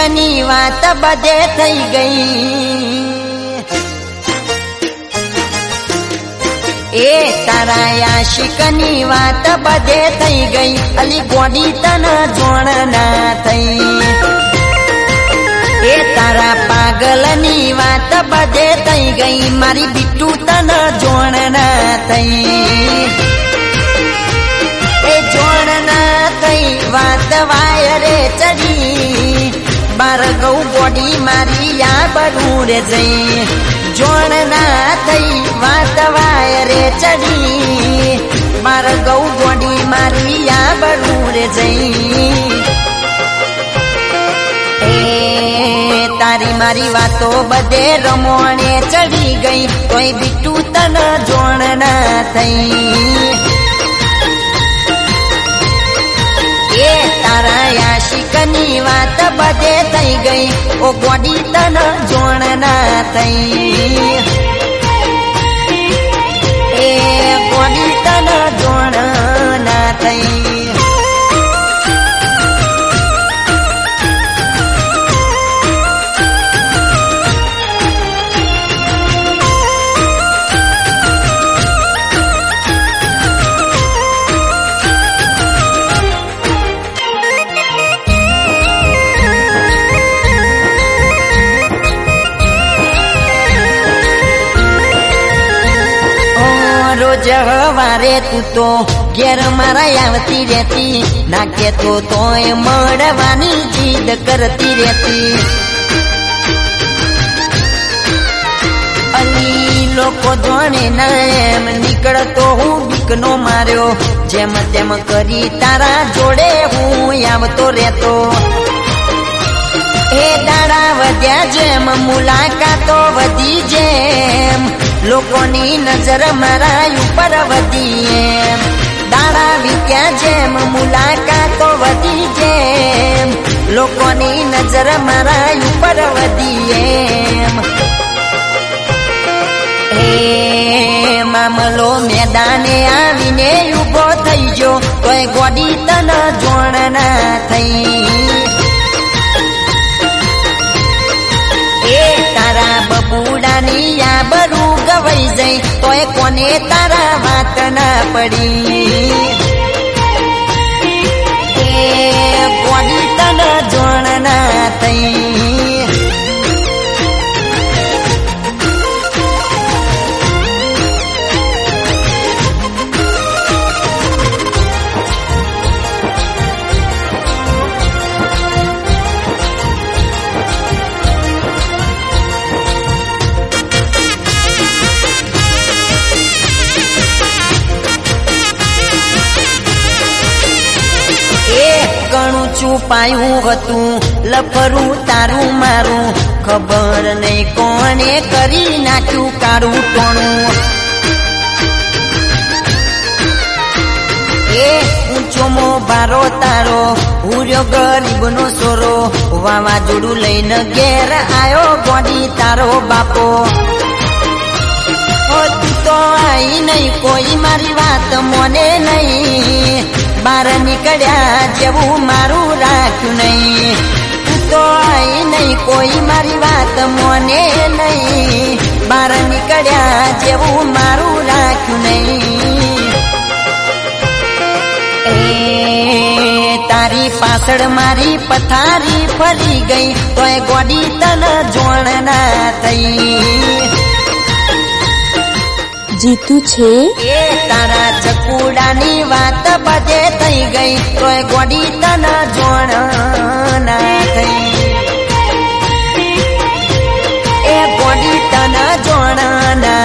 આશિકની વાત બધે થઈ ગઈ એ તારા આશિકની વાત બધે થઈ ગઈ અલી ગોડી તન જોણ ના થઈ એ તારા પાગલની વાત બધે થઈ ગઈ મારી બીટુ તન જોણ ના થઈ એ જોણ ના થઈ વાત વાયરે ચડી બાર ગૌ ગોડી મારી આબરૂ રે જઈ જોણ ના થઈ વાત વાયરે ચડી બાર ગૌ ગોડી મારી આબરૂ રે જઈ તારી મારી વાતો બધે રમોણે ચડી ગઈ કોઈ બીટુ તન જોણ ના થઈ એ તારા આશિકની વાત બધે થઈ ગઈ ઓ ગોડી તન જોણ ના થઈ એ ગોડી તન જોણ ના થઈ જવારે તું તો ઘેર મારા આવતી રહેતી ના કેતો તોય મળવાની જીદ કરતી રહેતી અલી લોકો જોણે ના એમ નીકળતો હું બીકનો માર્યો જેમ તેમ કરી તારા જોડે હું આવતો રહેતો એ દાડા વધ્યા જેમ મુલાકાતો વધી જેમ લોકોની નજર મારા ઉપર વધી એમ દાડા વીત્યા જેમ મુલાકાતો વધી જેમ લોકોની નજર મારા ઉપર વધી એમ હે મામલો મેદાને આવીને ઊભો થઈ ગયો તોય ગોડી તન જોણ ના થઈ એ તારા બબુડાની આબરૂ ગવાઈ જઈ તોય કોને તારા વાત ના પડી એ ગોડી તન જોણ ના થઈ ઘણું છુપાયું હતું લફરું તારું મારું ખબર નહીં કોણે કરી નાખ્યું કાળું ટોણું એ ઊંચો મોભારો તારો હુર્યો ગરીબનો સોરો વાવાઝોડું લઈને ઘેર આયો ગોડી તારો બાપો તું તો આઈ નહીં કોઈ મારી વાત મોને નહીં બાર નીકળ્યા જેવું મારું રાખ્યું નહીં તું તો આઈ નહીં કોઈ મારી વાત મોને નહીં બાર નીકળ્યા જેવું મારું રાખ્યું નહીં એ તારી પાછળ મારી પથારી ફરી ગઈ તોય ગોડી તન જોણ ના થઈ જીતુ છે એ તારા ચકુડાની વાત બધે થઈ ગઈ તોય ગોડી તન જોણ ના થઈ એ ગોડી તન જોણ ના